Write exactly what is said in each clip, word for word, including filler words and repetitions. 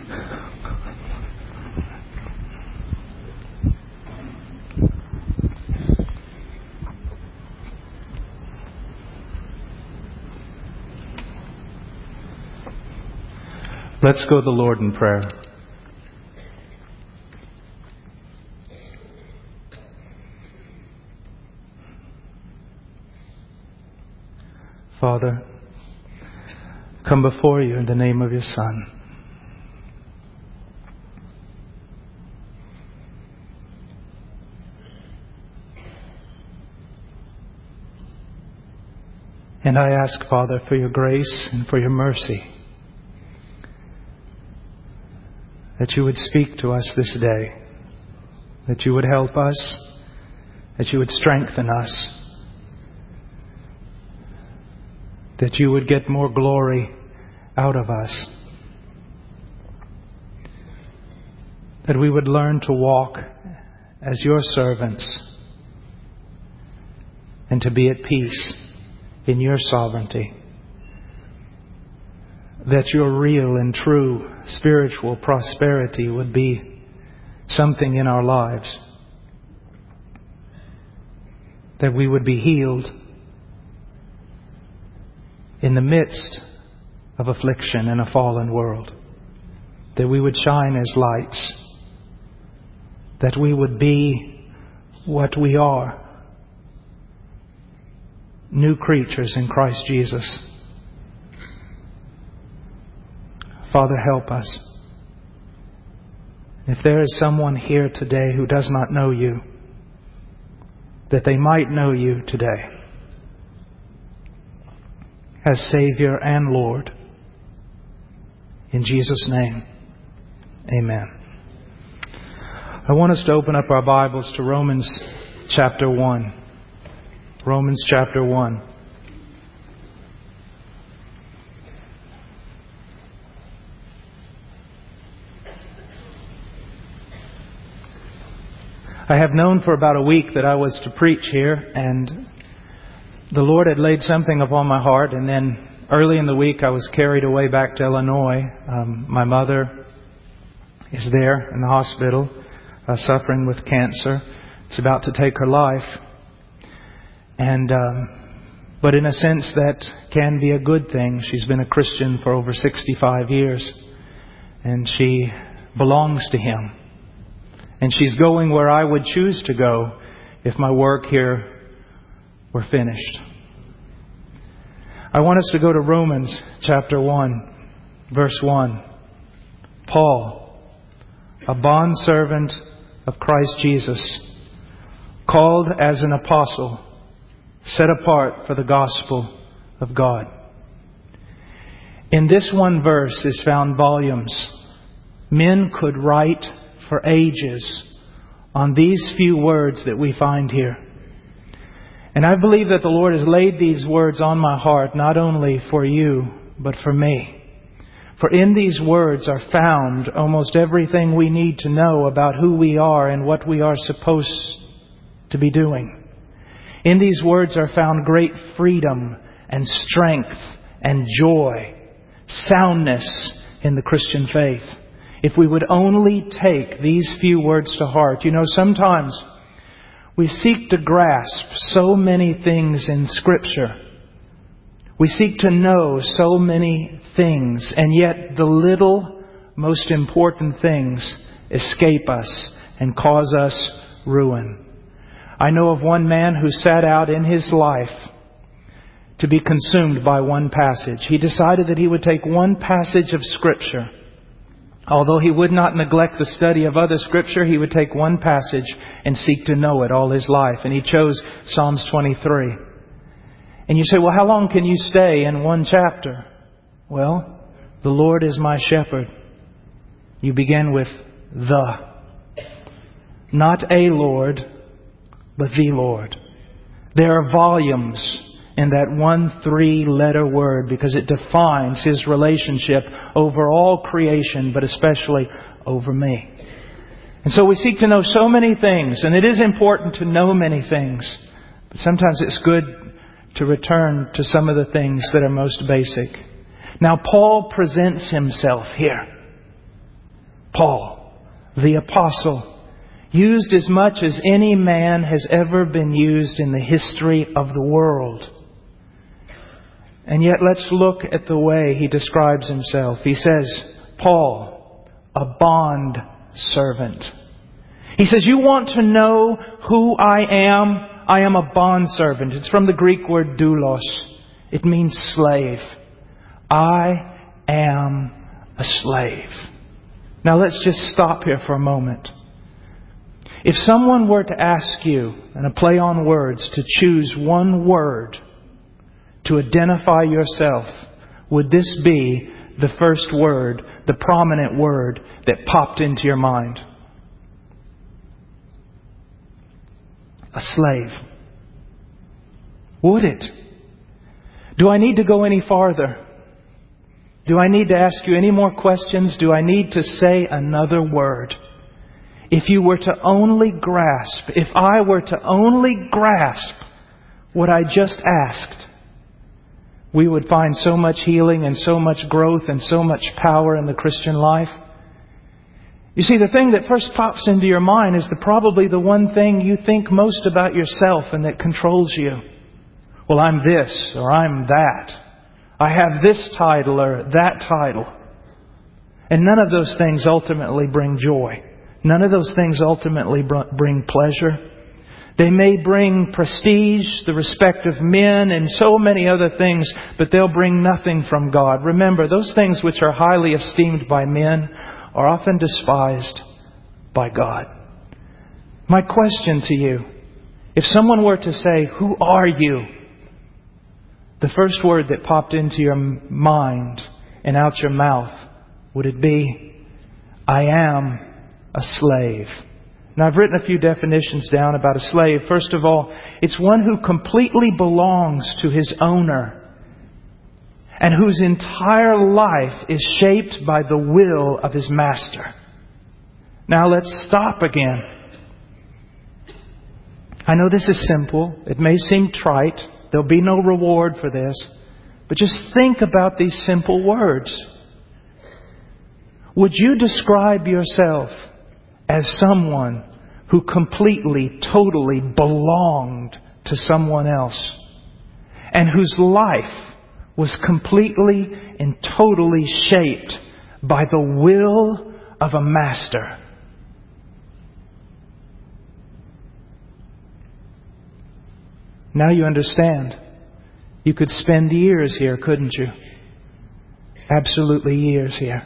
Let's go to the Lord in prayer. Father, come before you in the name of your Son. And I ask, Father, for your grace and for your mercy, that you would speak to us this day, that you would help us, that you would strengthen us, that you would get more glory out of us, that we would learn to walk as your servants and to be at peace in your sovereignty, that your real and true spiritual prosperity would be something in our lives, that we would be healed in the midst of affliction in a fallen world, that we would shine as lights, that we would be what we are, new creatures in Christ Jesus. Father, help us. If there is someone here today who does not know you, that they might know you today as Savior and Lord. In Jesus' name, amen. I want us to open up our Bibles to Romans chapter one. Romans chapter one. I have known for about a week that I was to preach here, and the Lord had laid something upon my heart, and then early in the week I was carried away back to Illinois. Um, my mother is there in the hospital, uh, suffering with cancer. It's about to take her life. And um, but in a sense that can be a good thing. She's been a Christian for over sixty-five years, and she belongs to Him. And she's going where I would choose to go if my work here were finished. I want us to go to Romans chapter one, verse one. Paul, a bondservant of Christ Jesus, called as an apostle, set apart for the gospel of God. In this one verse is found volumes. Men could write for ages on these few words that we find here. And I believe that the Lord has laid these words on my heart, not only for you, but for me. For in these words are found almost everything we need to know about who we are and what we are supposed to be doing. In these words are found great freedom and strength and joy, soundness in the Christian faith. If we would only take these few words to heart. You know, sometimes we seek to grasp so many things in Scripture. We seek to know so many things, and yet the little, most important things escape us and cause us ruin. I know of one man who set out in his life to be consumed by one passage. He decided that he would take one passage of Scripture. Although he would not neglect the study of other Scripture, he would take one passage and seek to know it all his life. And he chose Psalms twenty-three. And you say, well, how long can you stay in one chapter? Well, the Lord is my shepherd. You begin with the. Not a Lord, but the Lord. There are volumes in that one three-letter word because it defines His relationship over all creation, but especially over me. And so we seek to know so many things, and it is important to know many things. But sometimes it's good to return to some of the things that are most basic. Now, Paul presents himself here. Paul, the apostle, used as much as any man has ever been used in the history of the world. And yet let's look at the way he describes himself. He says, Paul, a bond servant. He says, you want to know who I am? I am a bond servant. It's from the Greek word doulos. It means slave. I am a slave. Now let's just stop here for a moment. If someone were to ask you, in a play on words, to choose one word to identify yourself, would this be the first word, the prominent word that popped into your mind? A slave. Would it? Do I need to go any farther? Do I need to ask you any more questions? Do I need to say another word? If you were to only grasp, if I were to only grasp what I just asked, we would find so much healing and so much growth and so much power in the Christian life. You see, the thing that first pops into your mind is the, probably the one thing you think most about yourself and that controls you. Well, I'm this or I'm that. I have this title or that title. And none of those things ultimately bring joy. None of those things ultimately bring pleasure. They may bring prestige, the respect of men, and so many other things, but they'll bring nothing from God. Remember, those things which are highly esteemed by men are often despised by God. My question to you, if someone were to say, who are you? The first word that popped into your mind and out your mouth, would it be, I am a slave? Now, I've written a few definitions down about a slave. First of all, it's one who completely belongs to his owner and whose entire life is shaped by the will of his master. Now, let's stop again. I know this is simple. It may seem trite. There'll be no reward for this. But just think about these simple words. Would you describe yourself as someone who completely, totally belonged to someone else and whose life was completely and totally shaped by the will of a master? Now you understand. You could spend years here, couldn't you? Absolutely years here.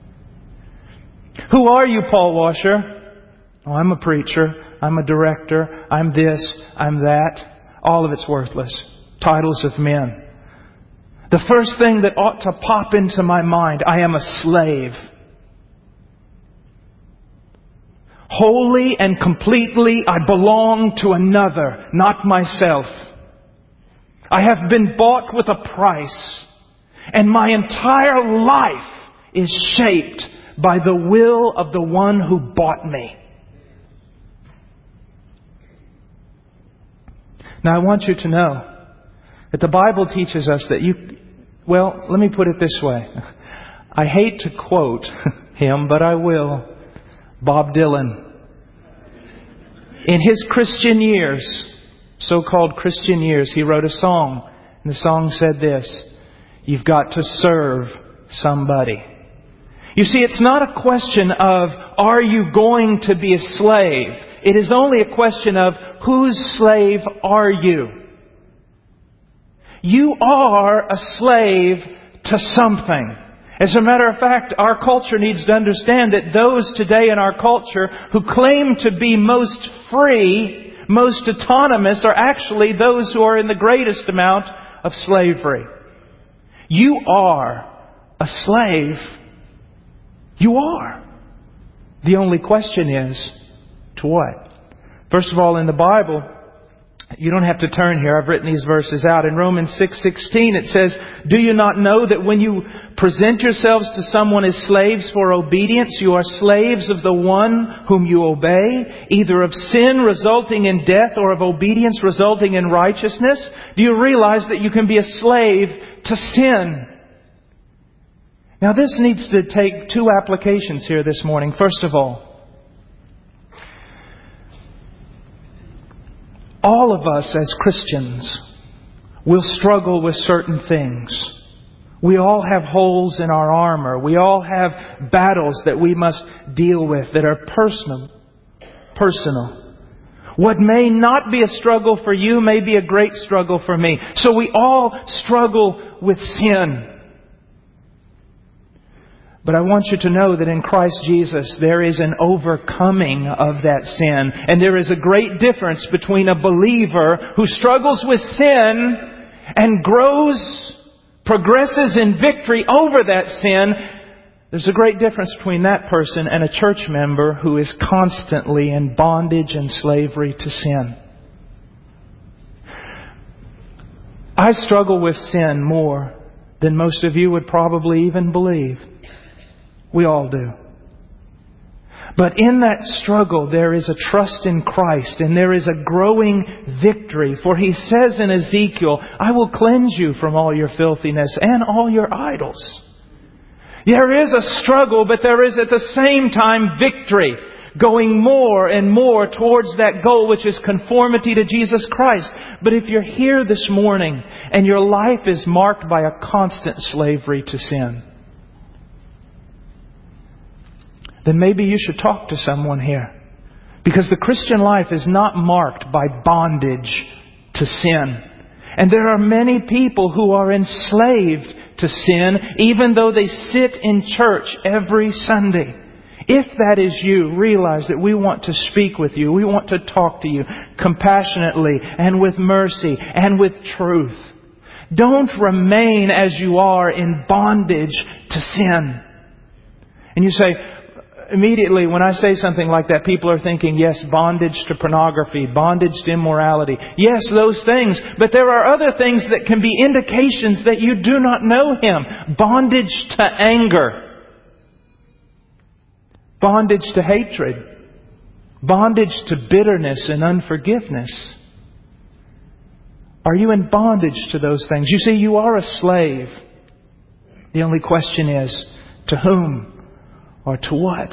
Who are you, Paul Washer? Oh, I'm a preacher. I'm a director. I'm this. I'm that. All of it's worthless. Titles of men. The first thing that ought to pop into my mind, I am a slave. Wholly and completely, I belong to another, not myself. I have been bought with a price, and my entire life is shaped by the will of the one who bought me. Now, I want you to know that the Bible teaches us that you... Well, let me put it this way. I hate to quote him, but I will. Bob Dylan. In his Christian years, so-called Christian years, he wrote a song. And the song said this: you've got to serve somebody. You see, it's not a question of, are you going to be a slave? It is only a question of, whose slave are you? You are a slave to something. As a matter of fact, our culture needs to understand that those today in our culture who claim to be most free, most autonomous, are actually those who are in the greatest amount of slavery. You are a slave. You are. The only question is, to what? First of all, in the Bible, you don't have to turn here. I've written these verses out. In Romans six sixteen it says, do you not know that when you present yourselves to someone as slaves for obedience, you are slaves of the one whom you obey, either of sin resulting in death or of obedience resulting in righteousness? Do you realize that you can be a slave to sin? Now this needs to take two applications here this morning. First of all, all of us as Christians will struggle with certain things. We all have holes in our armor. We all have battles that we must deal with that are personal. Personal. What may not be a struggle for you may be a great struggle for me. So we all struggle with sin. But I want you to know that in Christ Jesus there is an overcoming of that sin. And there is a great difference between a believer who struggles with sin and grows, progresses in victory over that sin. There's a great difference between that person and a church member who is constantly in bondage and slavery to sin. I struggle with sin more than most of you would probably even believe. We all do. But in that struggle, there is a trust in Christ and there is a growing victory. For He says in Ezekiel, I will cleanse you from all your filthiness and all your idols. There is a struggle, but there is at the same time victory. Going more and more towards that goal, which is conformity to Jesus Christ. But if you're here this morning and your life is marked by a constant slavery to sin, then maybe you should talk to someone here. Because the Christian life is not marked by bondage to sin. And there are many people who are enslaved to sin, even though they sit in church every Sunday. If that is you, realize that we want to speak with you. We want to talk to you compassionately and with mercy and with truth. Don't remain as you are in bondage to sin. And you say, immediately, when I say something like that, people are thinking, yes, bondage to pornography, bondage to immorality. Yes, those things. But there are other things that can be indications that you do not know Him. Bondage to anger. Bondage to hatred. Bondage to bitterness and unforgiveness. Are you in bondage to those things? You see, you are a slave. The only question is, to whom? Or to what?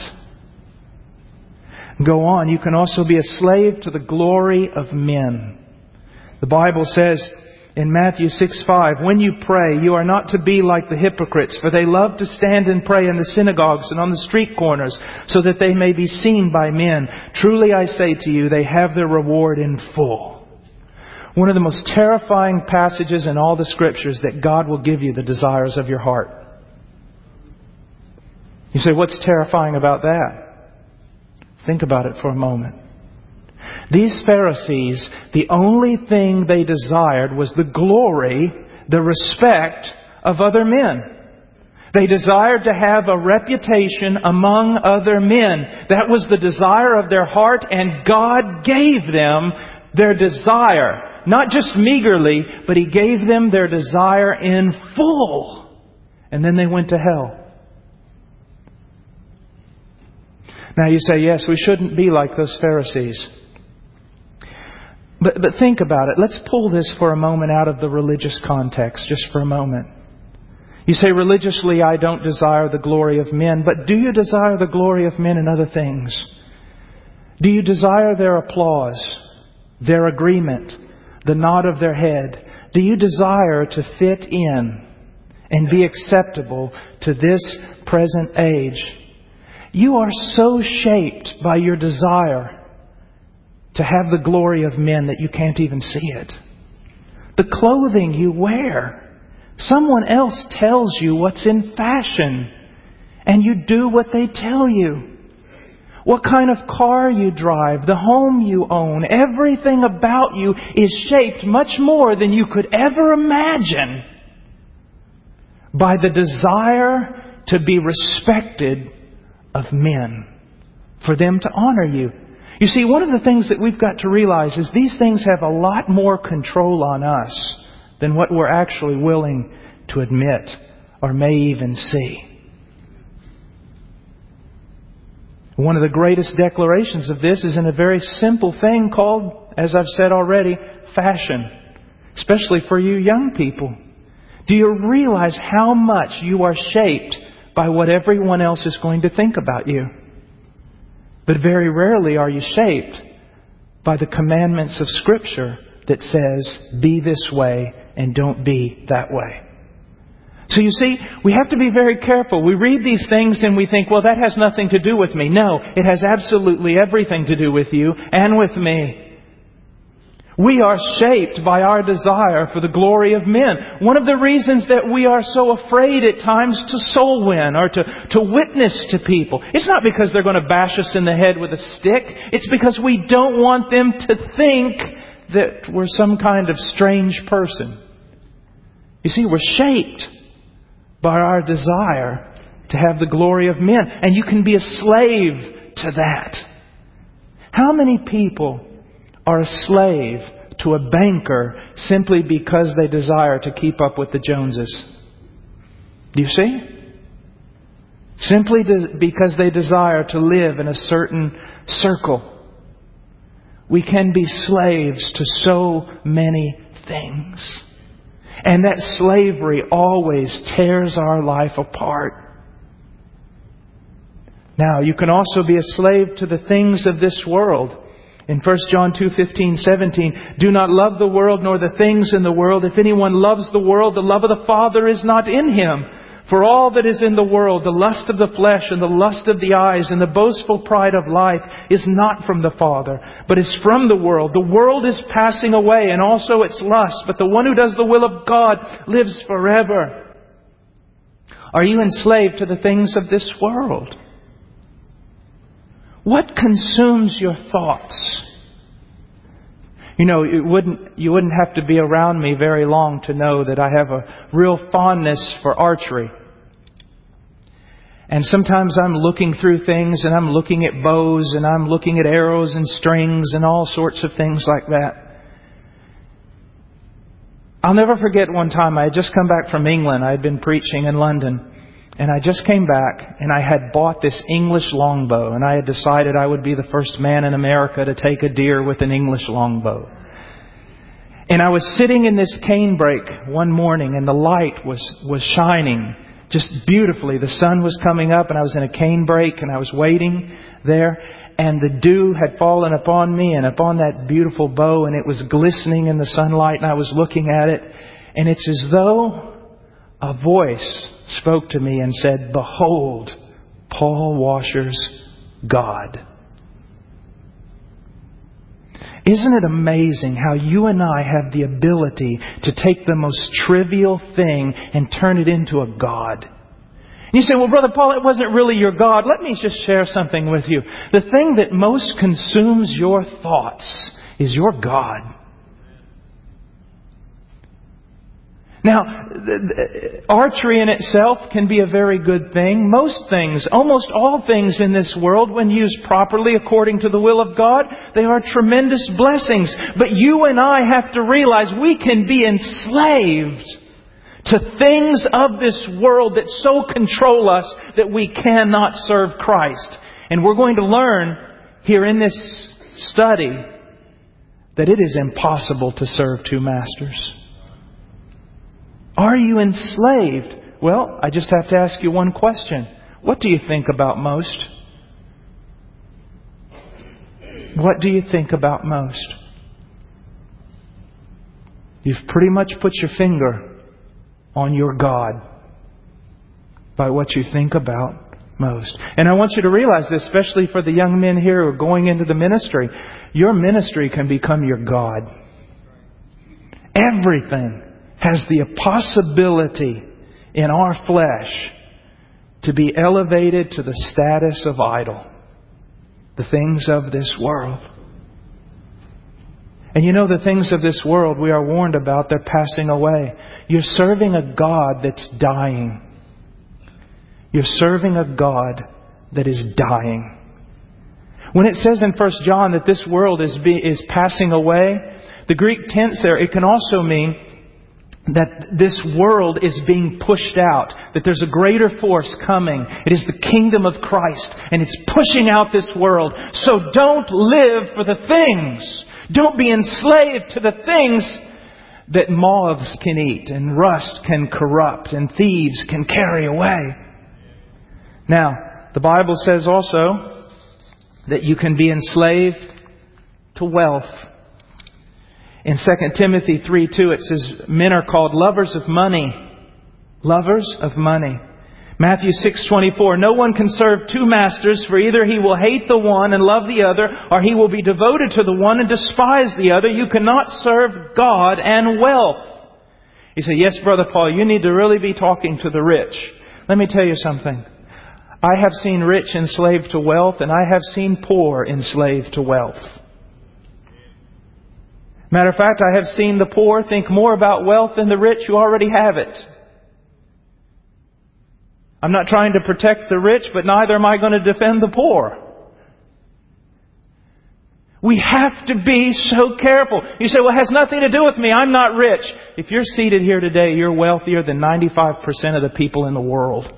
Go on. You can also be a slave to the glory of men. The Bible says in Matthew six five, when you pray, you are not to be like the hypocrites, for they love to stand and pray in the synagogues and on the street corners, so that they may be seen by men. Truly I say to you, they have their reward in full. One of the most terrifying passages in all the Scriptures, that God will give you the desires of your heart. You say, what's terrifying about that? Think about it for a moment. These Pharisees, the only thing they desired was the glory, the respect of other men. They desired to have a reputation among other men. That was the desire of their heart, and God gave them their desire. Not just meagerly, but He gave them their desire in full. And then they went to hell. Now you say, yes, we shouldn't be like those Pharisees. But, but think about it. Let's pull this for a moment out of the religious context, just for a moment. You say, religiously, I don't desire the glory of men. But do you desire the glory of men in other things? Do you desire their applause, their agreement, the nod of their head? Do you desire to fit in and be acceptable to this present age? You are so shaped by your desire to have the glory of men that you can't even see it. The clothing you wear, someone else tells you what's in fashion, and you do what they tell you. What kind of car you drive, the home you own, everything about you is shaped much more than you could ever imagine by the desire to be respected of men, for them to honor you. You see, one of the things that we've got to realize is these things have a lot more control on us than what we're actually willing to admit or may even see. One of the greatest declarations of this is in a very simple thing called, as I've said already, fashion. Especially for you young people. Do you realize how much you are shaped by what everyone else is going to think about you. But very rarely are you shaped by the commandments of Scripture that says, be this way and don't be that way. So you see, we have to be very careful. We read these things and we think, well, that has nothing to do with me. No, it has absolutely everything to do with you and with me. We are shaped by our desire for the glory of men. One of the reasons that we are so afraid at times to soul win or to, to witness to people, it's not because they're going to bash us in the head with a stick. It's because we don't want them to think that we're some kind of strange person. You see, we're shaped by our desire to have the glory of men. And you can be a slave to that. How many people are a slave to a banker simply because they desire to keep up with the Joneses? Do you see? Simply to, because they desire to live in a certain circle. We can be slaves to so many things. And that slavery always tears our life apart. Now, you can also be a slave to the things of this world. In First John two fifteen, seventeen, do not love the world nor the things in the world. If anyone loves the world, the love of the Father is not in him. For all that is in the world, the lust of the flesh and the lust of the eyes and the boastful pride of life is not from the Father, but is from the world. The world is passing away and also its lust, but the one who does the will of God lives forever. Are you enslaved to the things of this world? What consumes your thoughts? You know, it wouldn't, you wouldn't have to be around me very long to know that I have a real fondness for archery. And sometimes I'm looking through things and I'm looking at bows and I'm looking at arrows and strings and all sorts of things like that. I'll never forget one time I had just come back from England. I had been preaching in London. And I just came back and I had bought this English longbow. And I had decided I would be the first man in America to take a deer with an English longbow. And I was sitting in this canebrake one morning and the light was, was shining just beautifully. The sun was coming up and I was in a canebrake and I was waiting there. And the dew had fallen upon me and upon that beautiful bow and it was glistening in the sunlight and I was looking at it. And it's as though a voice spoke to me and said, behold, Paul Washer's God. Isn't it amazing how you and I have the ability to take the most trivial thing and turn it into a God? And you say, well, Brother Paul, it wasn't really your God. Let me just share something with you. The thing that most consumes your thoughts is your God. Now, archery in itself can be a very good thing. Most things, almost all things in this world, when used properly according to the will of God, they are tremendous blessings. But you and I have to realize we can be enslaved to things of this world that so control us that we cannot serve Christ. And we're going to learn here in this study that it is impossible to serve two masters. Are you enslaved? Well, I just have to ask you one question. What do you think about most? What do you think about most? You've pretty much put your finger on your God by what you think about most. And I want you to realize this, especially for the young men here who are going into the ministry. Your ministry can become your God. Everything has the possibility in our flesh to be elevated to the status of idol. The things of this world. And you know, the things of this world we are warned about, they're passing away. You're serving a God that's dying. You're serving a God that is dying. When it says in First John that this world is be, is passing away, the Greek tense there, it can also mean that this world is being pushed out. That there's a greater force coming. It is the kingdom of Christ. And it's pushing out this world. So don't live for the things. Don't be enslaved to the things that moths can eat and rust can corrupt and thieves can carry away. Now, the Bible says also that you can be enslaved to wealth. In Second Timothy three two it says, men are called lovers of money. Lovers of money. Matthew six twenty-four, no one can serve two masters, for either he will hate the one and love the other, or he will be devoted to the one and despise the other. You cannot serve God and wealth. You say, yes, Brother Paul, you need to really be talking to the rich. Let me tell you something. I have seen rich enslaved to wealth, and I have seen poor enslaved to wealth. Matter of fact, I have seen the poor think more about wealth than the rich who already have it. I'm not trying to protect the rich, but neither am I going to defend the poor. We have to be so careful. You say, well, it has nothing to do with me. I'm not rich. If you're seated here today, you're wealthier than ninety-five percent of the people in the world.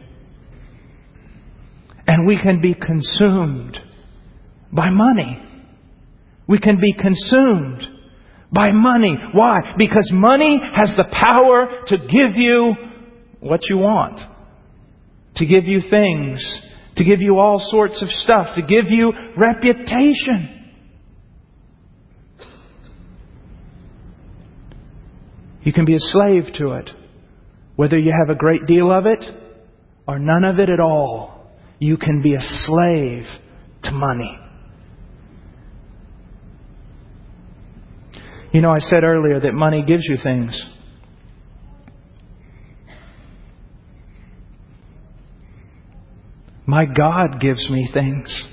And we can be consumed by money. We can be consumed by money. Why? Because money has the power to give you what you want. To give you things. To give you all sorts of stuff. To give you reputation. You can be a slave to it. Whether you have a great deal of it or none of it at all. You can be a slave to money. You know, I said earlier that money gives you things. My God gives me things.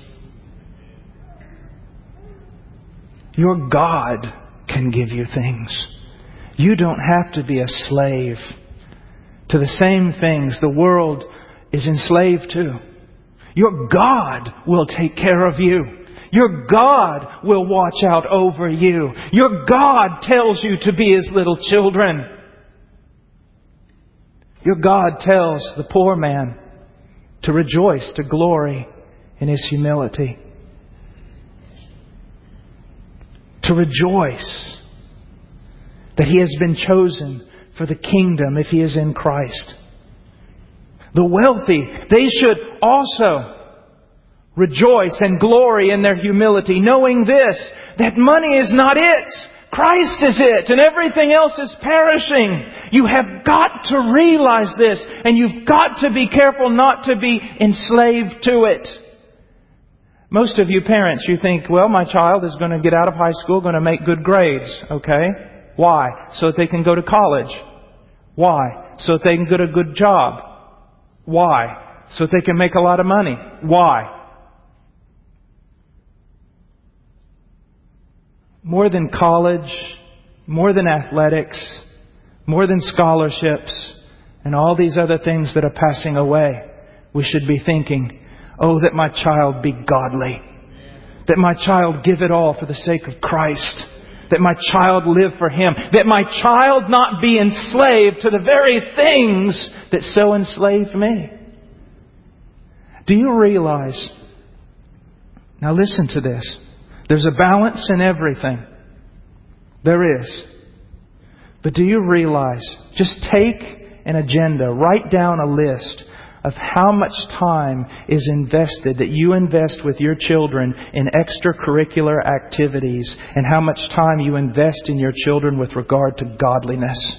Your God can give you things. You don't have to be a slave to the same things the world is enslaved to. Your God will take care of you. Your God will watch out over you. Your God tells you to be His little children. Your God tells the poor man to rejoice, to glory in his humility. To rejoice that he has been chosen for the kingdom if he is in Christ. The wealthy, they should also rejoice and glory in their humility, knowing this, that money is not it. Christ is it, and everything else is perishing. You have got to realize this, and you've got to be careful not to be enslaved to it. Most of you parents, you think, well, my child is going to get out of high school, going to make good grades. Okay. Why? So that they can go to college. Why? So that they can get a good job. Why? So that they can make a lot of money. Why? More than college, more than athletics, more than scholarships, and all these other things that are passing away, we should be thinking, oh, that my child be godly. That my child give it all for the sake of Christ. That my child live for Him. That my child not be enslaved to the very things that so enslave me. Do you realize? Now listen to this. There's a balance in everything. There is. But do you realize? Just take an agenda. Write down a list of how much time is invested, that you invest with your children in extracurricular activities, and how much time you invest in your children with regard to godliness.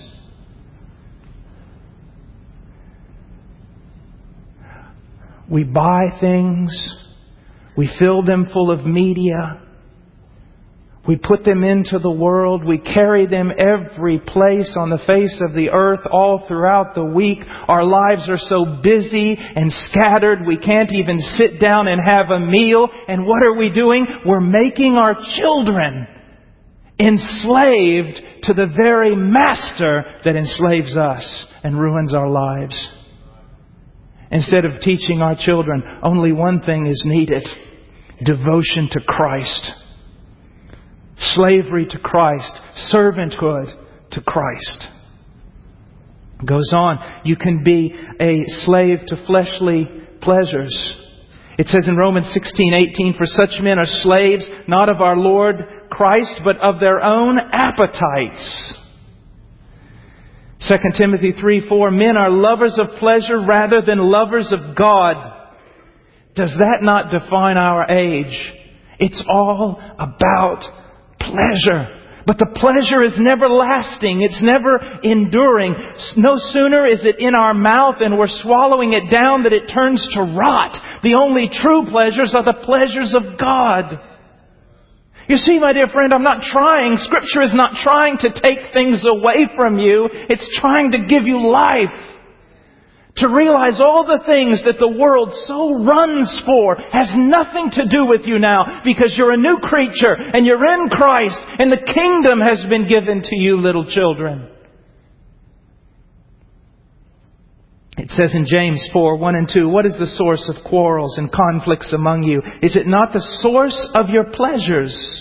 We buy things. We fill them full of media. We put them into the world. We carry them every place on the face of the earth all throughout the week. Our lives are so busy and scattered we can't even sit down and have a meal. And what are we doing? We're making our children enslaved to the very master that enslaves us and ruins our lives. Instead of teaching our children, only one thing is needed: devotion to Christ. Slavery to Christ. Servanthood to Christ. It goes on. You can be a slave to fleshly pleasures. It says in Romans sixteen eighteen, for such men are slaves, not of our Lord Christ, but of their own appetites. Second Timothy three four, men are lovers of pleasure rather than lovers of God. Does that not define our age? It's all about pleasure. But the pleasure is never lasting. It's never enduring. No sooner is it in our mouth and we're swallowing it down that it turns to rot. The only true pleasures are the pleasures of God. You see, my dear friend, I'm not trying. Scripture is not trying to take things away from you. It's trying to give you life. To realize all the things that the world so runs for has nothing to do with you now, because you're a new creature and you're in Christ and the kingdom has been given to you, little children. It says in James four, one and two, what is the source of quarrels and conflicts among you? Is it not the source of your pleasures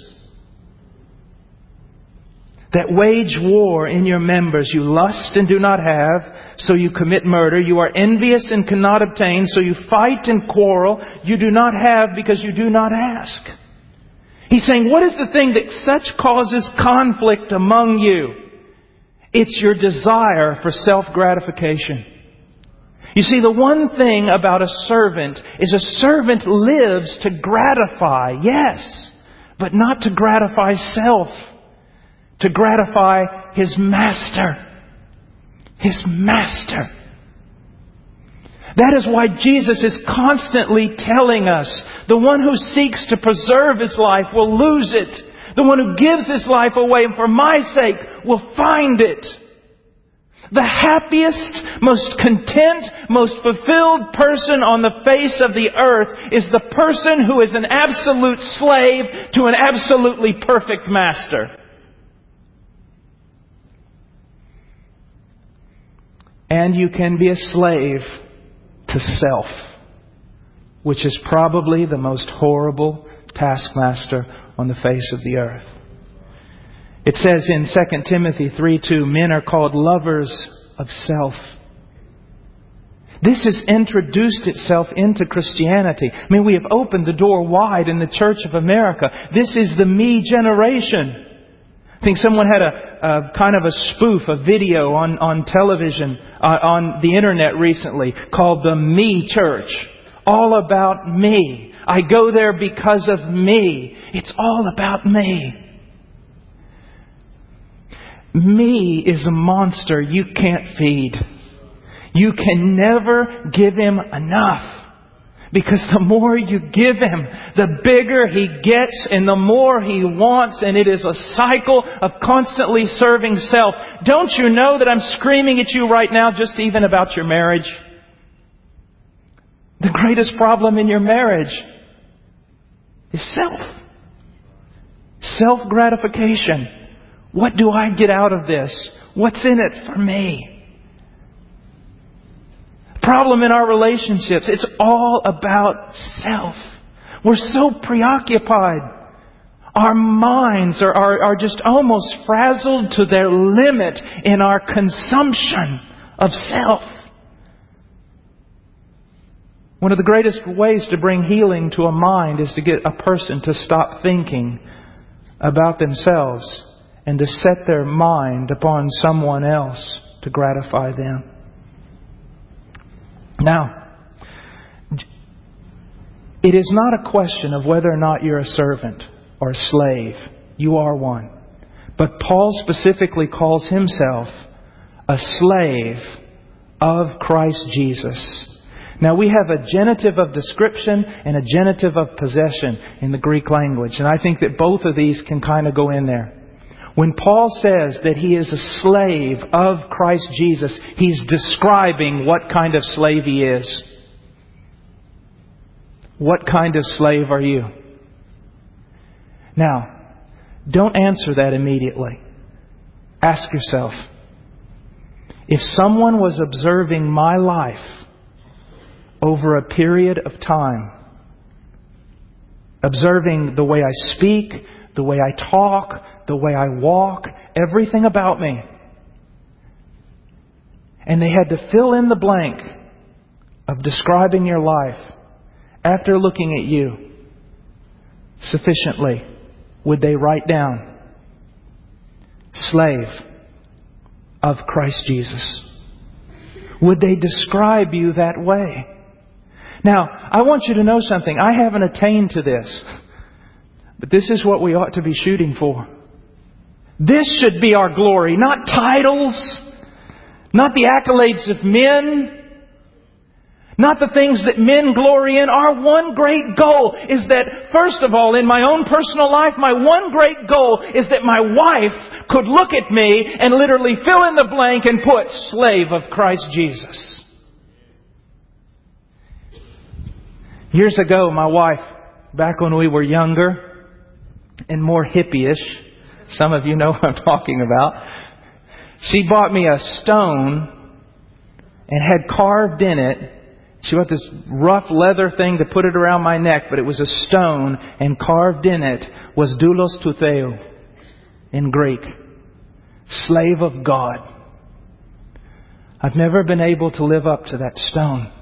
that wage war in your members? You lust and do not have, so you commit murder. You are envious and cannot obtain, so you fight and quarrel. You do not have because you do not ask. He's saying, what is the thing that such causes conflict among you? It's your desire for self-gratification. You see, the one thing about a servant is a servant lives to gratify, yes, but not to gratify self. To gratify his master. His master. That is why Jesus is constantly telling us, the one who seeks to preserve his life will lose it. The one who gives his life away for my sake will find it. The happiest, most content, most fulfilled person on the face of the earth is the person who is an absolute slave to an absolutely perfect master. And you can be a slave to self, which is probably the most horrible taskmaster on the face of the earth. It says in Second Timothy three two, men are called lovers of self. This has introduced itself into Christianity. I mean, we have opened the door wide in the Church of America. This is the me generation. I think someone had a, a kind of a spoof, a video on, on television, uh, on the internet recently called the Me Church. All about me. I go there because of me. It's all about me. Me is a monster you can't feed. You can never give him enough. Because the more you give him, the bigger he gets and the more he wants. And it is a cycle of constantly serving self. Don't you know that I'm screaming at you right now just even about your marriage? The greatest problem in your marriage is self. Self-gratification. What do I get out of this? What's in it for me? Problem in our relationships. It's all about self. We're so preoccupied. Our minds are, are, are just almost frazzled to their limit in our consumption of self. One of the greatest ways to bring healing to a mind is to get a person to stop thinking about themselves and to set their mind upon someone else to gratify them. Now, it is not a question of whether or not you're a servant or a slave. You are one. But Paul specifically calls himself a slave of Christ Jesus. Now, we have a genitive of description and a genitive of possession in the Greek language. And I think that both of these can kind of go in there. When Paul says that he is a slave of Christ Jesus, he's describing what kind of slave he is. What kind of slave are you? Now, don't answer that immediately. Ask yourself, if someone was observing my life over a period of time, observing the way I speak, the way I talk, the way I walk, everything about me, and they had to fill in the blank of describing your life after looking at you sufficiently, would they write down slave of Christ Jesus? Would they describe you that way? Now, I want you to know something. I haven't attained to this. But this is what we ought to be shooting for. This should be our glory. Not titles. Not the accolades of men. Not the things that men glory in. Our one great goal is that, first of all, in my own personal life, my one great goal is that my wife could look at me and literally fill in the blank and put slave of Christ Jesus. Years ago, my wife, back when we were younger and more hippie-ish, some of you know what I'm talking about, she bought me a stone and had carved in it. She bought this rough leather thing to put it around my neck, but it was a stone, and carved in it was doulos to Theou in Greek. Slave of God. I've never been able to live up to that stone.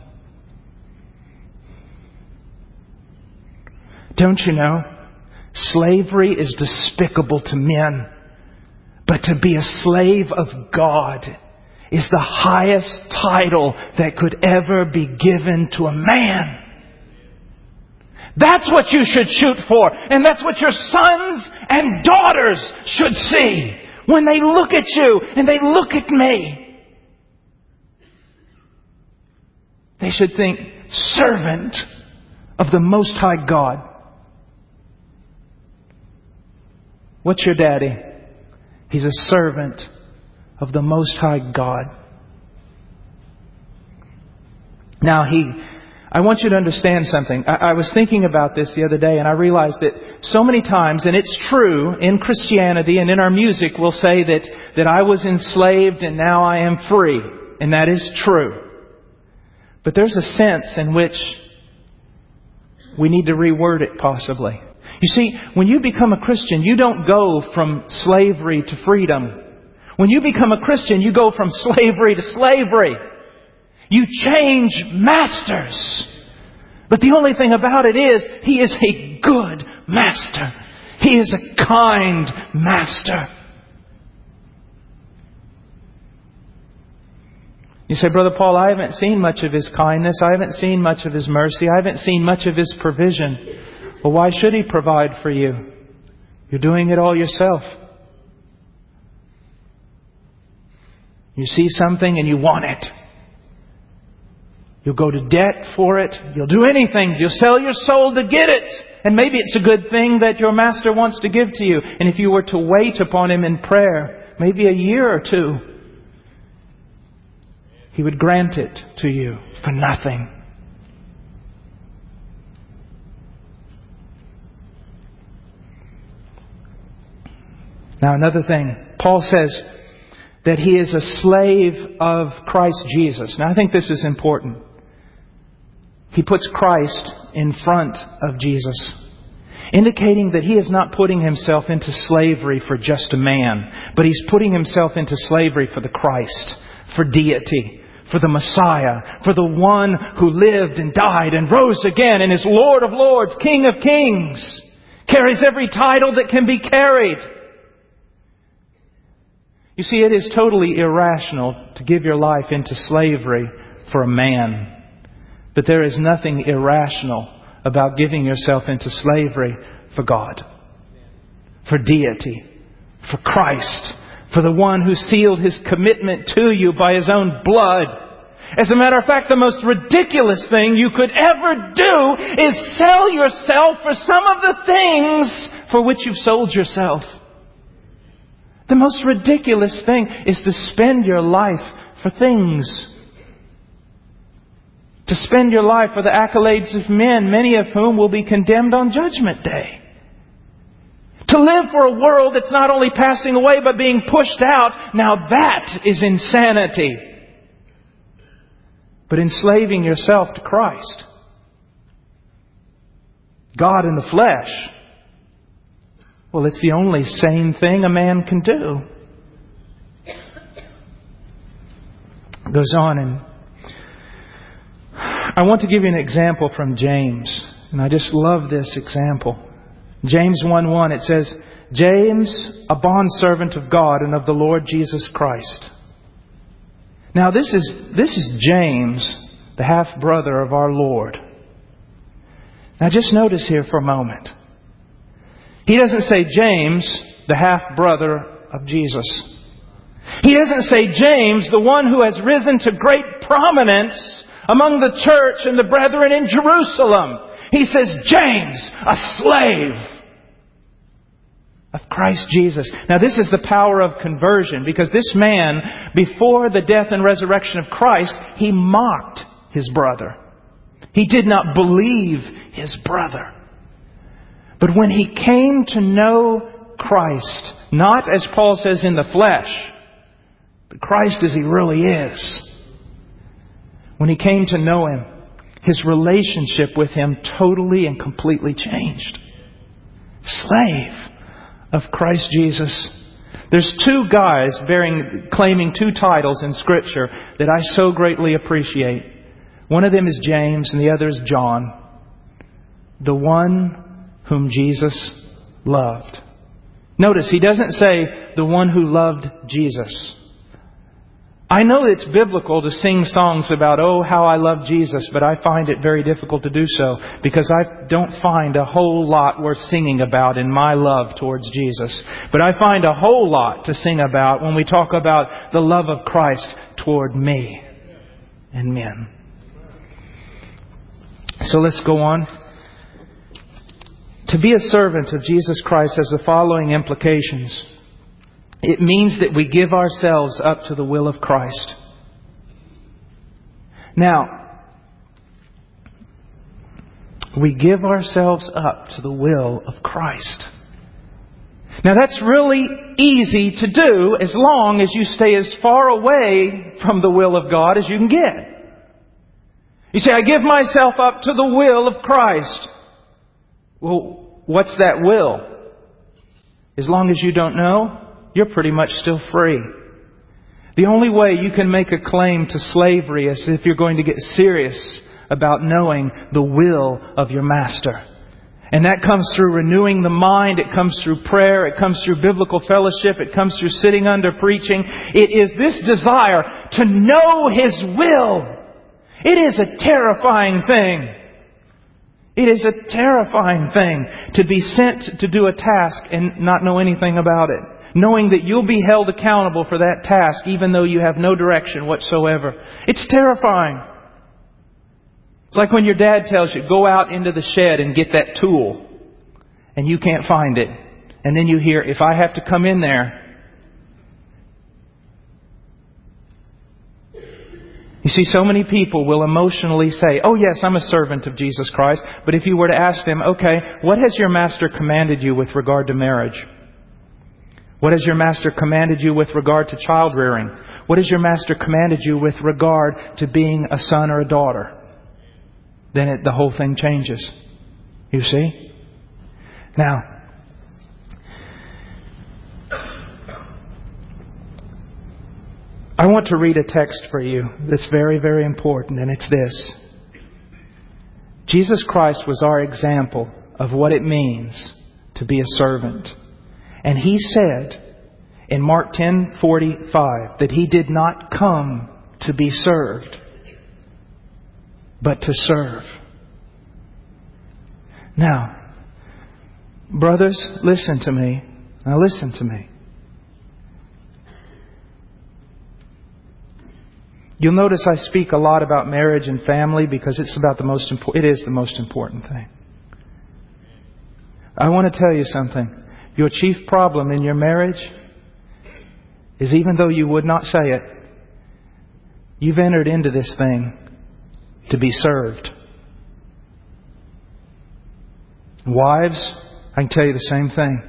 Don't you know? Slavery is despicable to men. But to be a slave of God is the highest title that could ever be given to a man. That's what you should shoot for. And that's what your sons and daughters should see when they look at you and they look at me. They should think, servant of the Most High God. What's your daddy? He's a servant of the Most High God. Now, he, I want you to understand something. I, I was thinking about this the other day, and I realized that so many times, and it's true in Christianity and in our music, we'll say that, that I was enslaved and now I am free. And that is true. But there's a sense in which we need to reword it possibly. You see, when you become a Christian, you don't go from slavery to freedom. When you become a Christian, you go from slavery to slavery. You change masters. But the only thing about it is, He is a good master. He is a kind master. You say, Brother Paul, I haven't seen much of His kindness. I haven't seen much of His mercy. I haven't seen much of His provision. Well, why should He provide for you? You're doing it all yourself. You see something and you want it. You'll go to debt for it. You'll do anything. You'll sell your soul to get it. And maybe it's a good thing that your master wants to give to you. And if you were to wait upon Him in prayer, maybe a year or two, He would grant it to you for nothing. Now, another thing. Paul says that he is a slave of Christ Jesus. Now, I think this is important. He puts Christ in front of Jesus, indicating that he is not putting himself into slavery for just a man, but he's putting himself into slavery for the Christ, for deity, for the Messiah, for the one who lived and died and rose again and is Lord of Lords, King of Kings, carries every title that can be carried. You see, it is totally irrational to give your life into slavery for a man. But there is nothing irrational about giving yourself into slavery for God, for deity, for Christ, for the one who sealed His commitment to you by His own blood. As a matter of fact, the most ridiculous thing you could ever do is sell yourself for some of the things for which you've sold yourself. The most ridiculous thing is to spend your life for things. To spend your life for the accolades of men, many of whom will be condemned on Judgment Day. To live for a world that's not only passing away but being pushed out, now that is insanity. But enslaving yourself to Christ, God in the flesh, well, it's the only sane thing a man can do. It goes on, and I want to give you an example from James. And I just love this example. James one one, it says, James, a bondservant of God and of the Lord Jesus Christ. Now this is, this is James, the half-brother of our Lord. Now just notice here for a moment. He doesn't say James, the half-brother of Jesus. He doesn't say James, the one who has risen to great prominence among the church and the brethren in Jerusalem. He says James, a slave of Christ Jesus. Now this is the power of conversion, because this man, before the death and resurrection of Christ, he mocked his brother. He did not believe his brother. But when he came to know Christ, not as Paul says in the flesh, but Christ as He really is. When he came to know Him, his relationship with Him totally and completely changed. Slave of Christ Jesus. There's two guys bearing, claiming two titles in Scripture that I so greatly appreciate. One of them is James and the other is John. The one whom Jesus loved. Notice, he doesn't say the one who loved Jesus. I know it's biblical to sing songs about, oh, how I love Jesus, but I find it very difficult to do so because I don't find a whole lot worth singing about in my love towards Jesus. But I find a whole lot to sing about when we talk about the love of Christ toward me and men. So let's go on. To be a servant of Jesus Christ has the following implications. It means that we give ourselves up to the will of Christ. Now, we give ourselves up to the will of Christ. Now that's really easy to do as long as you stay as far away from the will of God as you can get. You say, I give myself up to the will of Christ. Well, what's that will? As long as you don't know, you're pretty much still free. The only way you can make a claim to slavery is if you're going to get serious about knowing the will of your Master. And that comes through renewing the mind. It comes through prayer. It comes through biblical fellowship. It comes through sitting under preaching. It is this desire to know His will. It is a terrifying thing. It is a terrifying thing to be sent to do a task and not know anything about it. Knowing that you'll be held accountable for that task even though you have no direction whatsoever. It's terrifying. It's like when your dad tells you, go out into the shed and get that tool. And you can't find it. And then you hear, if I have to come in there. You see, so many people will emotionally say, oh yes, I'm a servant of Jesus Christ. But if you were to ask them, okay, what has your Master commanded you with regard to marriage? What has your Master commanded you with regard to child rearing? What has your Master commanded you with regard to being a son or a daughter? Then it, the whole thing changes. You see? Now, I want to read a text for you that's very, very important, and it's this. Jesus Christ was our example of what it means to be a servant. And He said in Mark ten forty-five that He did not come to be served, but to serve. Now, brothers, listen to me. Now listen to me. You'll notice I speak a lot about marriage and family because it's about the most important. It is the most important thing. I want to tell you something. Your chief problem in your marriage is, even though you would not say it, you've entered into this thing to be served. Wives, I can tell you the same thing.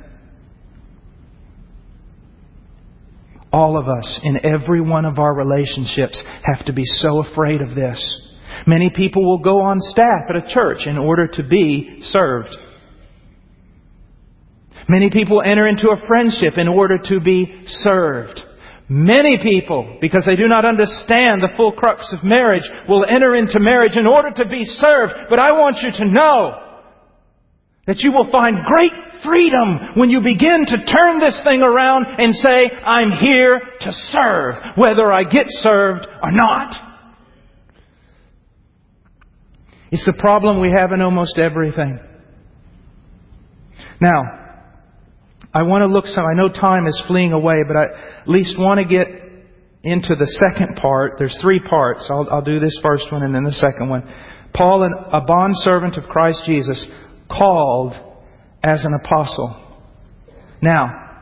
All of us in every one of our relationships have to be so afraid of this. Many people will go on staff at a church in order to be served. Many people enter into a friendship in order to be served. Many people, because they do not understand the full crux of marriage, will enter into marriage in order to be served. But I want you to know that you will find great freedom when you begin to turn this thing around and say, I'm here to serve, whether I get served or not. It's the problem we have in almost everything. Now, I want to look some, I know time is fleeing away, but I at least want to get into the second part. There's three parts. I'll, I'll do this first one and then the second one. Paul, an, a bondservant of Christ Jesus, called as an apostle. Now,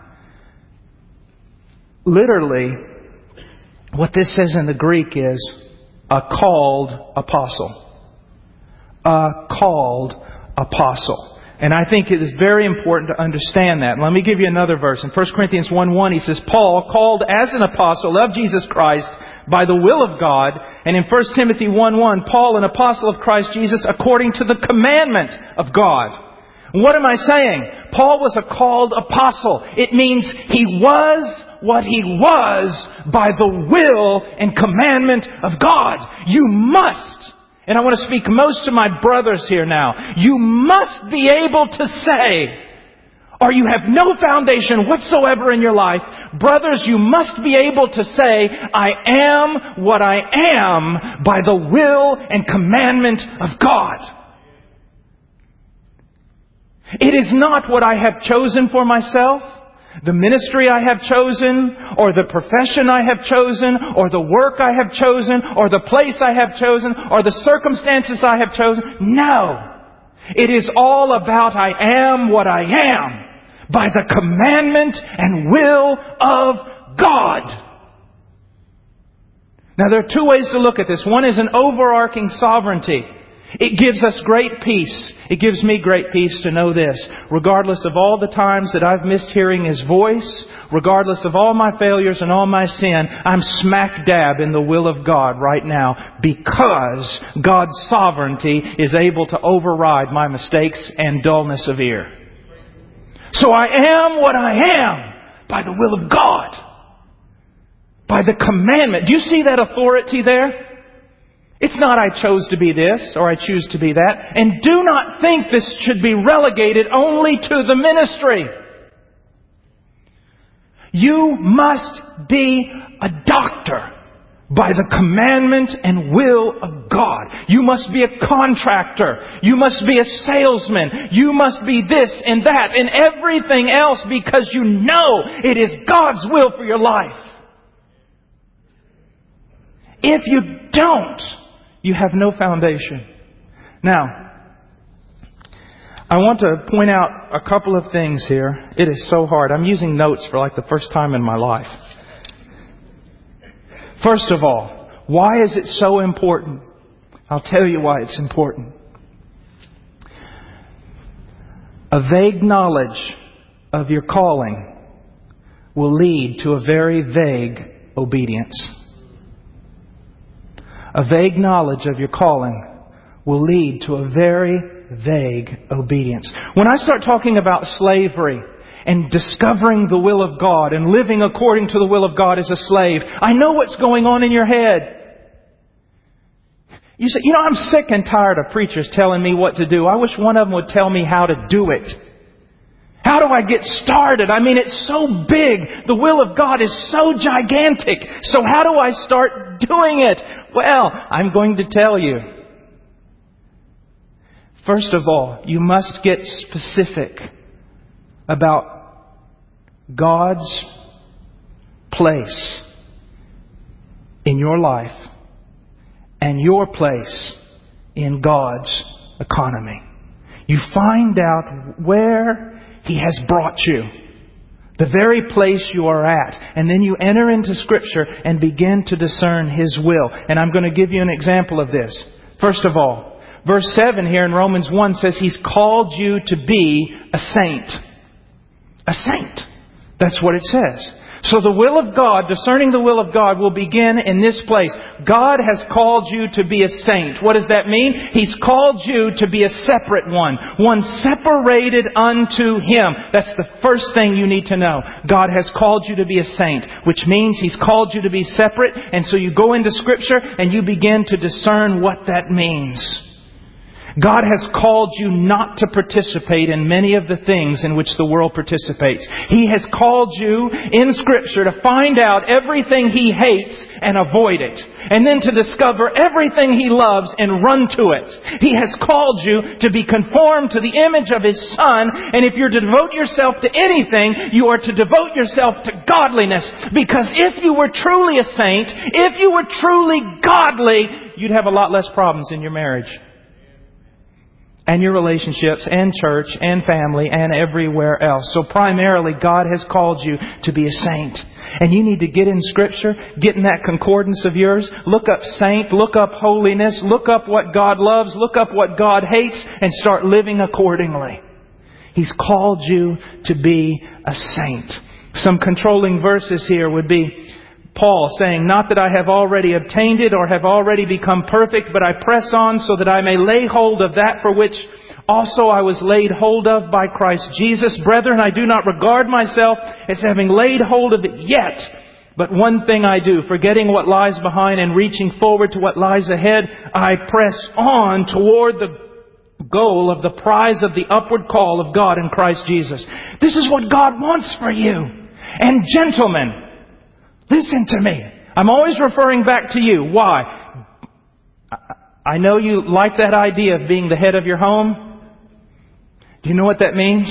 literally, what this says in the Greek is a called apostle. A called apostle. And I think it is very important to understand that. Let me give you another verse. In First Corinthians one one, he says, Paul, called as an apostle of Jesus Christ by the will of God. And in First Timothy one one, Paul, an apostle of Christ Jesus according to the commandment of God. What am I saying? Paul was a called apostle. It means he was what he was by the will and commandment of God. You must, and I want to speak most to my brothers here now, you must be able to say, or you have no foundation whatsoever in your life, brothers, you must be able to say, I am what I am by the will and commandment of God. It is not what I have chosen for myself, the ministry I have chosen, or the profession I have chosen, or the work I have chosen, or the place I have chosen, or the circumstances I have chosen. No. It is all about I am what I am by the commandment and will of God. Now there are two ways to look at this. One is an overarching sovereignty. It gives us great peace. It gives me great peace to know this. Regardless of all the times that I've missed hearing His voice, regardless of all my failures and all my sin, I'm smack dab in the will of God right now because God's sovereignty is able to override my mistakes and dullness of ear. So I am what I am by the will of God. By the commandment. Do you see that authority there? It's not I chose to be this or I choose to be that. And do not think this should be relegated only to the ministry. You must be a doctor by the commandment and will of God. You must be a contractor. You must be a salesman. You must be this and that and everything else because you know it is God's will for your life. If you don't, you have no foundation. Now, I want to point out a couple of things here. It is so hard. I'm using notes for like the first time in my life. First of all, why is it so important? I'll tell you why it's important. A vague knowledge of your calling will lead to a very vague obedience. A vague knowledge of your calling will lead to a very vague obedience. When I start talking about slavery and discovering the will of God and living according to the will of God as a slave, I know what's going on in your head. You say, you know, I'm sick and tired of preachers telling me what to do. I wish one of them would tell me how to do it. How do I get started? I mean, it's so big. The will of God is so gigantic. So how do I start doing it? Well, I'm going to tell you. First of all, you must get specific about God's place in your life and your place in God's economy. You find out where He has brought you. The very place you are at. And then you enter into Scripture and begin to discern His will. And I'm going to give you an example of this. First of all, verse seven here in Romans one says He's called you to be a saint. A saint. That's what it says. So the will of God, discerning the will of God, will begin in this place. God has called you to be a saint. What does that mean? He's called you to be a separate one. One separated unto Him. That's the first thing you need to know. God has called you to be a saint, which means He's called you to be separate. And so you go into Scripture and you begin to discern what that means. God has called you not to participate in many of the things in which the world participates. He has called you in Scripture to find out everything He hates and avoid it. And then to discover everything He loves and run to it. He has called you to be conformed to the image of His Son. And if you're to devote yourself to anything, you are to devote yourself to godliness. Because if you were truly a saint, if you were truly godly, you'd have a lot less problems in your marriage. And your relationships, and church, and family, and everywhere else. So primarily, God has called you to be a saint. And you need to get in Scripture, get in that concordance of yours, look up saint, look up holiness, look up what God loves, look up what God hates, and start living accordingly. He's called you to be a saint. Some controlling verses here would be Paul saying, "Not that I have already obtained it or have already become perfect, but I press on so that I may lay hold of that for which also I was laid hold of by Christ Jesus. Brethren, I do not regard myself as having laid hold of it yet. But one thing I do, forgetting what lies behind and reaching forward to what lies ahead, I press on toward the goal of the prize of the upward call of God in Christ Jesus." This is what God wants for you. And gentlemen, listen to me. I'm always referring back to you. Why? I know you like that idea of being the head of your home. Do you know what that means?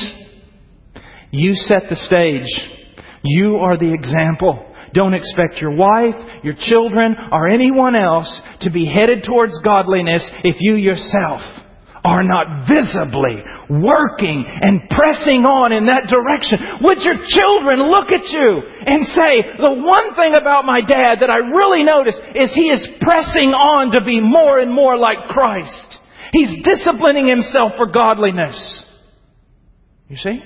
You set the stage. You are the example. Don't expect your wife, your children, or anyone else to be headed towards godliness if you yourself are not visibly working and pressing on in that direction. Would your children look at you and say, the one thing about my dad that I really notice is he is pressing on to be more and more like Christ. He's disciplining himself for godliness. You see?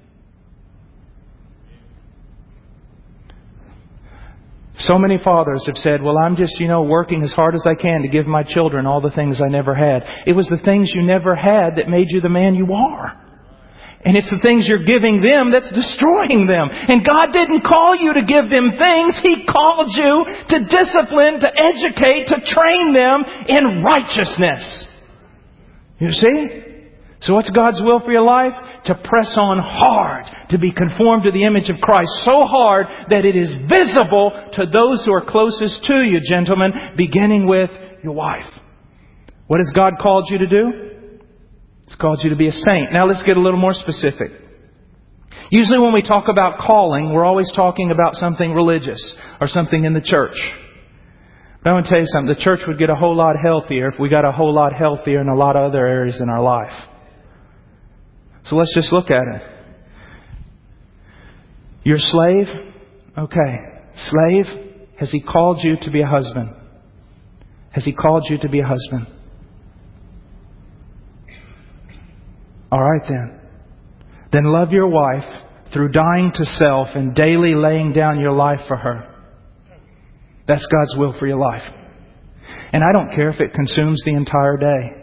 So many fathers have said, well, I'm just, you know, working as hard as I can to give my children all the things I never had. It was the things you never had that made you the man you are. And it's the things you're giving them that's destroying them. And God didn't call you to give them things. He called you to discipline, to educate, to train them in righteousness. You see? So what's God's will for your life? To press on hard, to be conformed to the image of Christ. So hard that it is visible to those who are closest to you, gentlemen, beginning with your wife. What has God called you to do? He's called you to be a saint. Now let's get a little more specific. Usually when we talk about calling, we're always talking about something religious or something in the church. But I want to tell you something. The church would get a whole lot healthier if we got a whole lot healthier in a lot of other areas in our life. So let's just look at it. You're a slave? Okay. Slave, has He called you to be a husband? Has He called you to be a husband? All right then. Then love your wife through dying to self and daily laying down your life for her. That's God's will for your life. And I don't care if it consumes the entire day.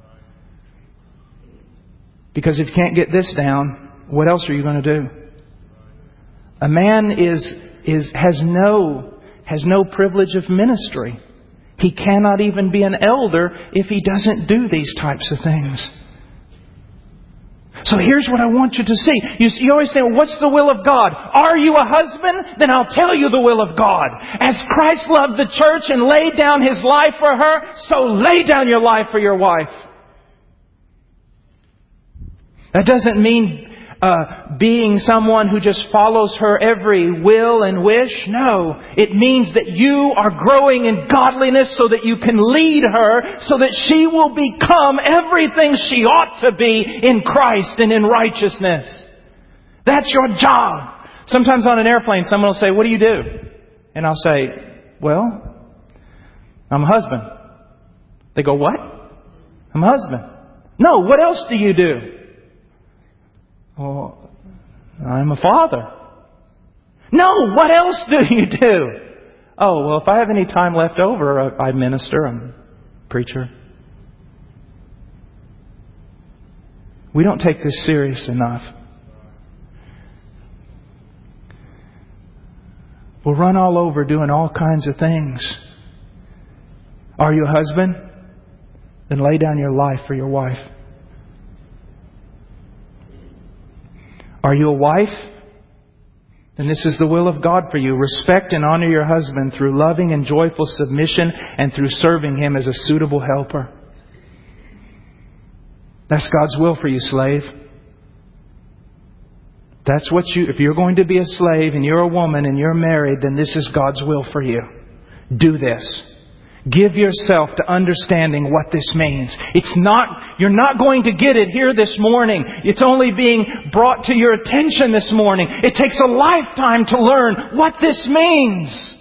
Because if you can't get this down, what else are you going to do? A man is is has no has no privilege of ministry. He cannot even be an elder if he doesn't do these types of things. So here's what I want you to see. You, you always say, well, what's the will of God? Are you a husband? Then I'll tell you the will of God. As Christ loved the church and laid down His life for her, so lay down your life for your wife. That doesn't mean uh, being someone who just follows her every will and wish. No. It means that you are growing in godliness so that you can lead her, so that she will become everything she ought to be in Christ and in righteousness. That's your job. Sometimes on an airplane, someone will say, what do you do? And I'll say, well, I'm a husband. They go, what? I'm a husband. No, what else do you do? Well, I'm a father. No, what else do you do? Oh, well, if I have any time left over, I minister. I'm a preacher. We don't take this serious enough. We'll run all over doing all kinds of things. Are you a husband? then lay down your life for your wife. Are you a wife? Then this is the will of God for you. Respect and honor your husband through loving and joyful submission and through serving him as a suitable helper. That's God's will for you, slave. That's what you, if you're going to be a slave and you're a woman and you're married, then this is God's will for you. Do this. Give yourself to understanding what this means. It's not, you're not going to get it here this morning. It's only being brought to your attention this morning. It takes a lifetime to learn what this means.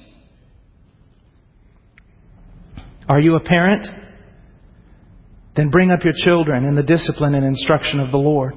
Are you a parent? Then bring up your children in the discipline and instruction of the Lord.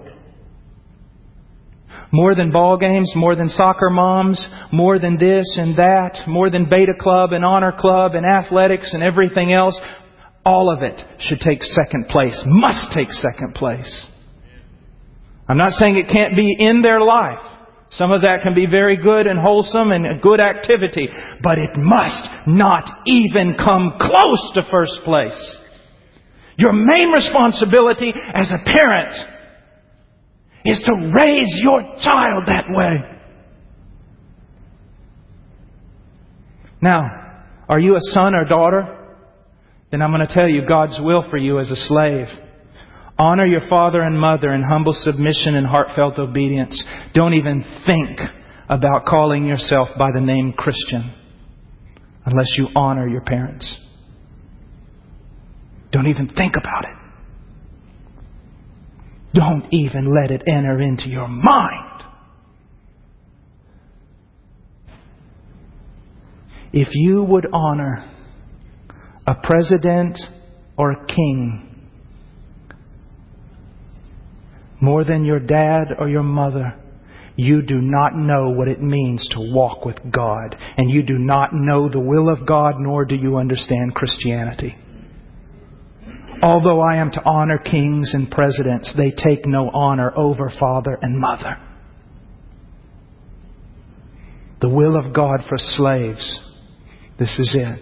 More than ball games, more than soccer moms, more than this and that, more than beta club and honor club and athletics and everything else, all of it should take second place, must take second place. I'm not saying it can't be in their life. Some of that can be very good and wholesome and a good activity, but it must not even come close to first place. Your main responsibility as a parent is to raise your child that way. Now, are you a son or daughter? Then I'm going to tell you God's will for you as a slave. Honor your father and mother in humble submission and heartfelt obedience. Don't even think about calling yourself by the name Christian unless you honor your parents. Don't even think about it. Don't even let it enter into your mind. If you would honor a president or a king more than your dad or your mother, you do not know what it means to walk with God. And you do not know the will of God, nor do you understand Christianity. Although I am to honor kings and presidents, they take no honor over father and mother. The will of God for slaves. This is it.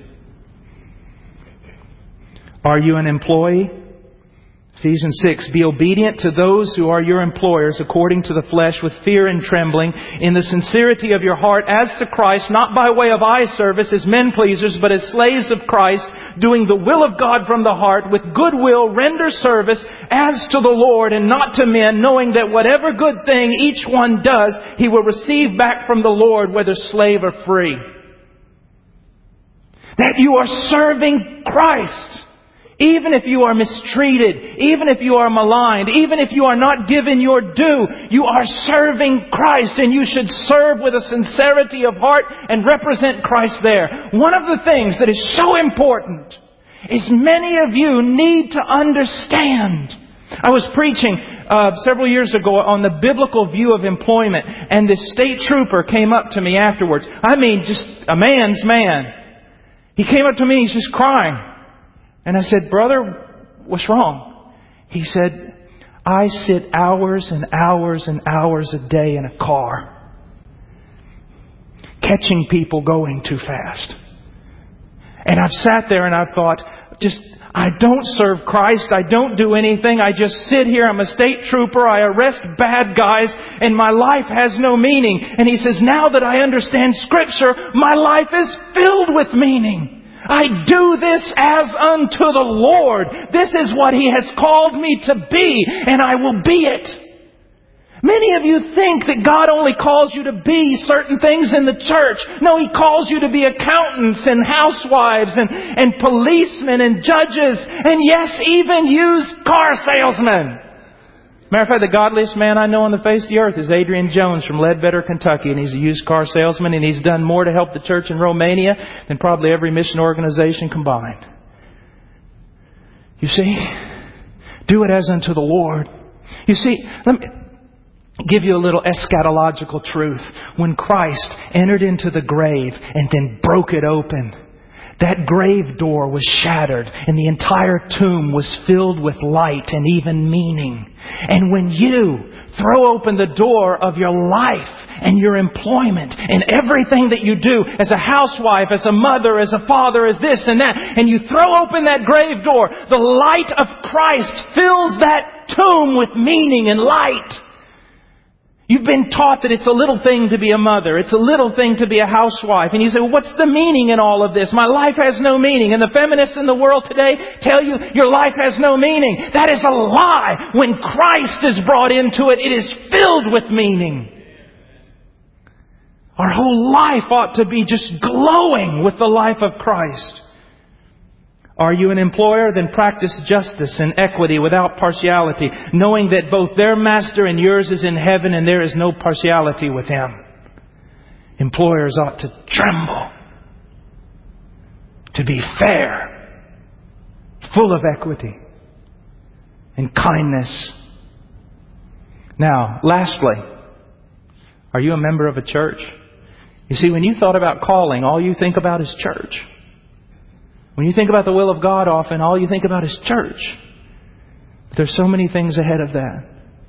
Are you an employee? Ephesians six, be obedient to those who are your employers according to the flesh with fear and trembling, in the sincerity of your heart as to Christ, not by way of eye service as men pleasers, but as slaves of Christ, doing the will of God from the heart, with good will render service as to the Lord and not to men, knowing that whatever good thing each one does, he will receive back from the Lord, whether slave or free. That you are serving Christ. Even if you are mistreated, even if you are maligned, even if you are not given your due, you are serving Christ, and you should serve with a sincerity of heart and represent Christ there. One of the things that is so important is many of you need to understand. I was preaching uh, several years ago on the biblical view of employment, and this state trooper came up to me afterwards. I mean, just a man's man. He came up to me, he's just crying. And I said, brother, what's wrong? He said, I sit hours and hours and hours a day in a car, catching people going too fast. And I've sat there and I've thought, just, I don't serve Christ. I don't do anything. I just sit here. I'm a state trooper. I arrest bad guys, and my life has no meaning. And he says, now that I understand Scripture, my life is filled with meaning. I do this as unto the Lord. This is what He has called me to be, and I will be it. Many of you think that God only calls you to be certain things in the church. No, He calls you to be accountants and housewives and, and policemen and judges, and yes, even used car salesmen. Matter of fact, the godliest man I know on the face of the earth is Adrian Jones from Ledbetter, Kentucky, and he's a used car salesman, and he's done more to help the church in Romania than probably every mission organization combined. You see, do it as unto the Lord. You see, let me give you a little eschatological truth. When Christ entered into the grave and then broke it open, that grave door was shattered and the entire tomb was filled with light and even meaning. And when you throw open the door of your life and your employment and everything that you do as a housewife, as a mother, as a father, as this and that, and you throw open that grave door, the light of Christ fills that tomb with meaning and light. You've been taught that it's a little thing to be a mother. It's a little thing to be a housewife. And you say, well, what's the meaning in all of this? My life has no meaning. And the feminists in the world today tell you your life has no meaning. That is a lie. When Christ is brought into it, it is filled with meaning. Our whole life ought to be just glowing with the life of Christ. Are you an employer? Then practice justice and equity without partiality, knowing that both their master and yours is in heaven and there is no partiality with Him. Employers ought to tremble, to be fair, full of equity and kindness. Now, lastly, are you a member of a church? You see, when you thought about calling, all you think about is church. When you think about the will of God, often all you think about is church. But there's so many things ahead of that.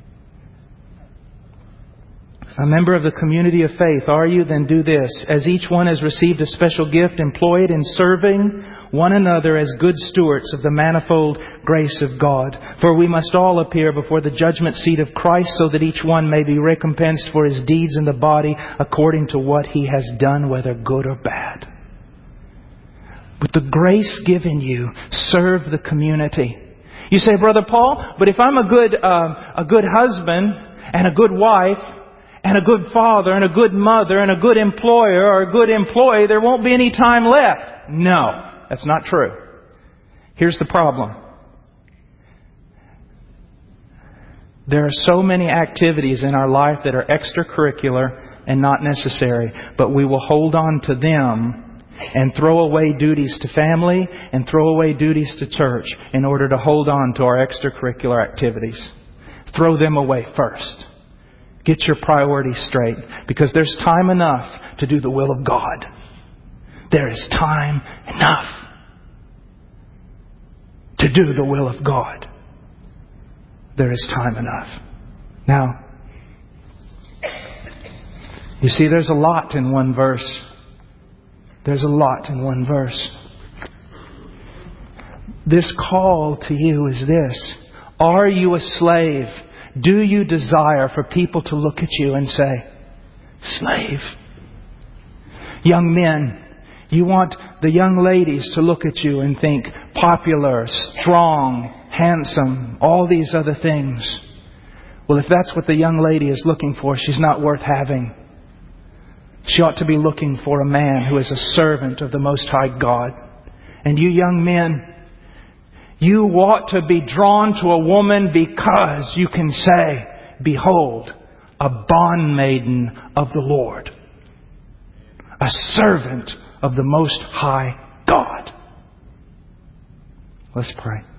A member of the community of faith, are you? Then do this. As each one has received a special gift, employ it in serving one another as good stewards of the manifold grace of God. For we must all appear before the judgment seat of Christ, so that each one may be recompensed for his deeds in the body according to what he has done, whether good or bad. With the grace given you, serve the community. You say, Brother Paul, but if I'm a good, uh, a good husband and a good wife and a good father and a good mother and a good employer or a good employee, there won't be any time left. No, that's not true. Here's the problem. There are so many activities in our life that are extracurricular and not necessary, but we will hold on to them and throw away duties to family and throw away duties to church in order to hold on to our extracurricular activities. Throw them away first. Get your priorities straight, because there's time enough to do the will of God. There is time enough to do the will of God. There is time enough. Now, you see, there's a lot in one verse. There's a lot in one verse. This call to you is this. Are you a slave? Do you desire for people to look at you and say, slave? Young men, you want the young ladies to look at you and think popular, strong, handsome, all these other things. Well, if that's what the young lady is looking for, she's not worth having. She ought to be looking for a man who is a servant of the Most High God. And you young men, you ought to be drawn to a woman because you can say, behold, a bondmaiden of the Lord. A servant of the Most High God. Let's pray.